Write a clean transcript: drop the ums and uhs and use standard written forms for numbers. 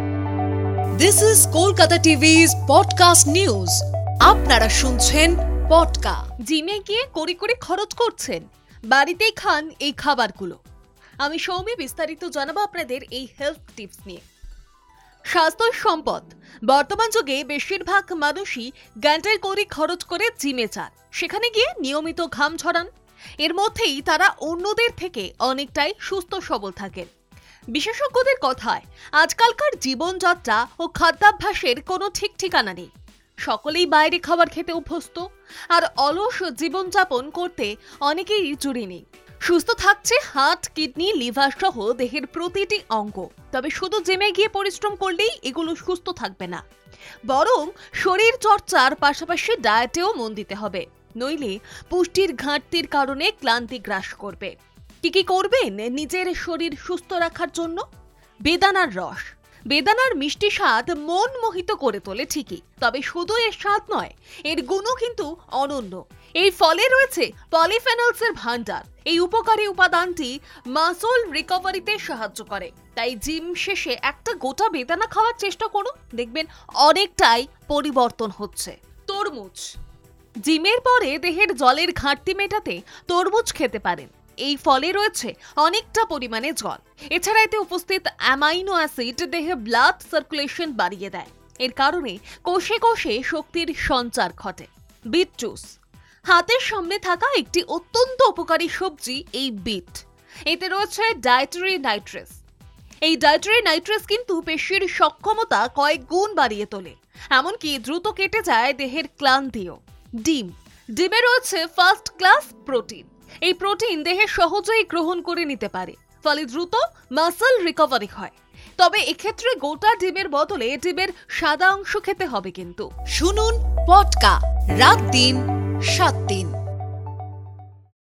This is Kolkata TV's podcast news. আপনারা শুনছেন পডকা। জিমে গিয়ে কড়ি করে খরচ করছেন, বাড়িতেই খান এই খাবারগুলো। আমি সৌমি, বিস্তারিত জানাবো আপনাদের এই হেলথ টিপস নিয়ে। স্বাস্থ্য সম্পদ। বর্তমান যুগে বেশিরভাগ মানুষই ঘন্টায় কড়ি খরচ করে জিমে যান, সেখানে গিয়ে নিয়মিত ঘাম ঝরান। এর মধ্যেই তারা অন্যদের থেকে অনেকটাই সুস্থ সবল থাকেন। বিশেষজ্ঞদের কথায় আজকালকার জীবনযাত্রা ও খাদ্যাভ্যাসের কোনো ঠিক ঠিকানা নেই। সকলেই বাইরে খাবার খেতে অভ্যস্ত, আর অলস জীবনযাপন করতে অনেকেই জুড়ে নেই। সুস্থ থাকছে হার্ট, কিডনি, লিভার সহ দেহের প্রতিটি অঙ্গ। তবে শুধু জিমে গিয়ে পরিশ্রম করলেই এগুলো সুস্থ থাকবে না, বরং শরীর চর্চার পাশাপাশি ডায়েটেও মন দিতে হবে, নইলে পুষ্টির ঘাটতির কারণে ক্লান্তি গ্রাস করবে। কি করবেন নিজের শরীর সুস্থ রাখার জন্য? বেদানার রস। বেদানার মিষ্টি স্বাদ মন মোহিত করে তোলে ঠিকই, তবে শুধু এর স্বাদ নয়, এর গুণও কিন্তু অনন্য। এই ফলে রয়েছে পলিফেনলসের ভান্ডার। এই উপকারী উপাদানটি মাসল রিকভারিতে সাহায্য করে। তাই জিম শেষে একটা গোটা বেদানা খাওয়ার চেষ্টা করুন, দেখবেন অনেকটাই পরিবর্তন হচ্ছে। তরমুজ। জিমের পরে দেহের জলের ঘাটতি মেটাতে তরমুজ খেতে পারেন। এই ফলে রয়েছে অনেকটা পরিমাণে জল। এছাড়া এতে উপস্থিত অ্যামাইনো অ্যাসিড দেহে ব্লাড সার্কুলেশন বাড়িয়ে দেয়। এর কারণে কোষে কোষে শক্তির সঞ্চার ঘটে। Beet juice. হাতের সামনে থাকা একটি অত্যন্ত উপকারী সবজি এই বিট। এতে রয়েছে ডায়েটারি নাইট্রেস। এই ডায়েটারি নাইট্রেস কিন্তু পেশির সক্ষমতা কয়েক গুণ বাড়িয়ে তোলে, এমনকি দ্রুত কেটে যায় দেহের ক্লান্তিও। ডিম। ডিমে রয়েছে ফার্স্ট ক্লাস প্রোটিন। এই প্রোটিন দেহে সহজেই গ্রহণ করে নিতে পারে, ফলে দ্রুত মাসল রিকভারি হয়। তবে এক্ষেত্রে গোটা ডিমের বদলে ডিমের সাদা অংশ খেতে হবে কিন্তু। শুনুন পডকা, রাত দিন 7 দিন।